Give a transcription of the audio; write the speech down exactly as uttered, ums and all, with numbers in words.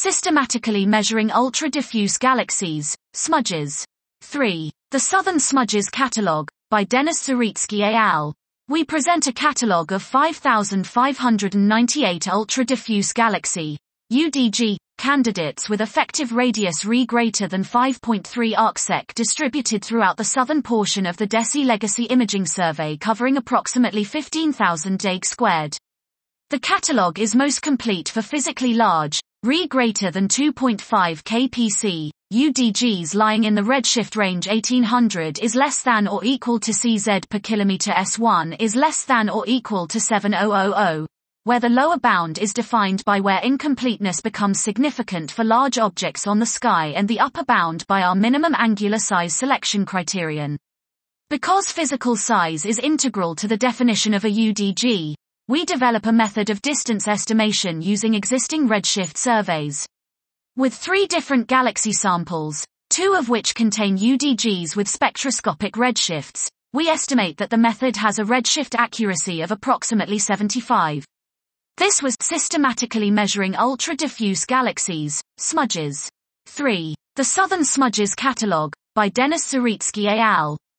Systematically measuring ultra-diffuse galaxies, smudges. three. The Southern Smudges Catalogue, by Denis Zaritsky et al. We present a catalogue of five thousand five hundred ninety-eight ultra-diffuse galaxy, U D G, candidates with effective radius R greater than five point three arcsec distributed throughout the southern portion of the DESI Legacy Imaging Survey covering approximately fifteen thousand dag squared. The catalogue is most complete for physically large, R greater than two point five K P C, U D Gs lying in the redshift range eighteen hundred is less than or equal to C Z per kilometer S one is less than or equal to seven thousand, where the lower bound is defined by where incompleteness becomes significant for large objects on the sky and the upper bound by our minimum angular size selection criterion. Because physical size is integral to the definition of a U D G, we develop a method of distance estimation using existing redshift surveys. With three different galaxy samples, two of which contain U D Gs with spectroscopic redshifts, we estimate that the method has a redshift accuracy of approximately seventy-five. This was systematically measuring ultra-diffuse galaxies, smudges. three. The Southern Smudges Catalogue, by Denis Zaritsky et al.